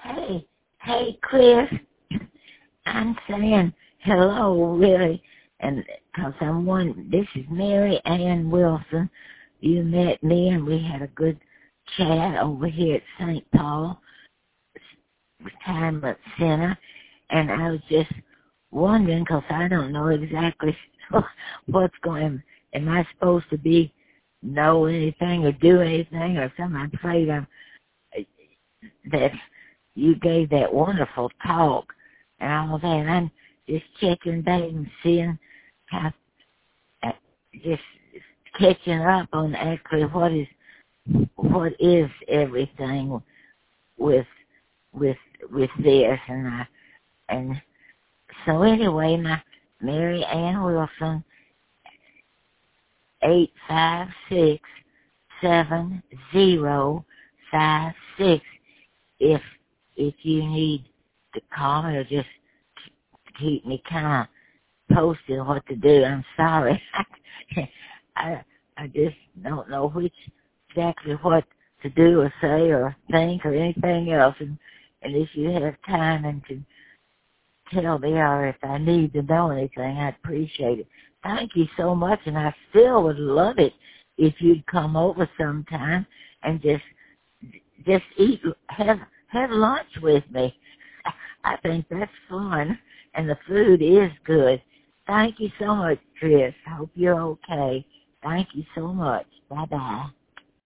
Hey, hey, Chris. I'm saying hello, really, and because this is Mary Ann Wilson. You met me, and we had a good chat over here at St. Paul Retirement Center, and I was just wondering, because I don't know exactly what's going. Am I supposed to know anything or do anything or something? I'm afraid that you gave that wonderful talk and all that. I'm just checking back and seeing how, just catching up on actually what is everything with this, and so anyway, my Mary Ann Wilson, 856-7056. If you need to call me or just keep me kind of posted what to do, I'm sorry. I just don't know exactly what to do or say or think or anything else. And if you have time and can tell me, or if I need to know anything, I'd appreciate it. Thank you so much, and I still would love it if you'd come over sometime and just eat, have lunch with me. I think that's fun, and the food is good. Thank you so much, Chris. Hope you're okay. Thank you so much. Bye-bye.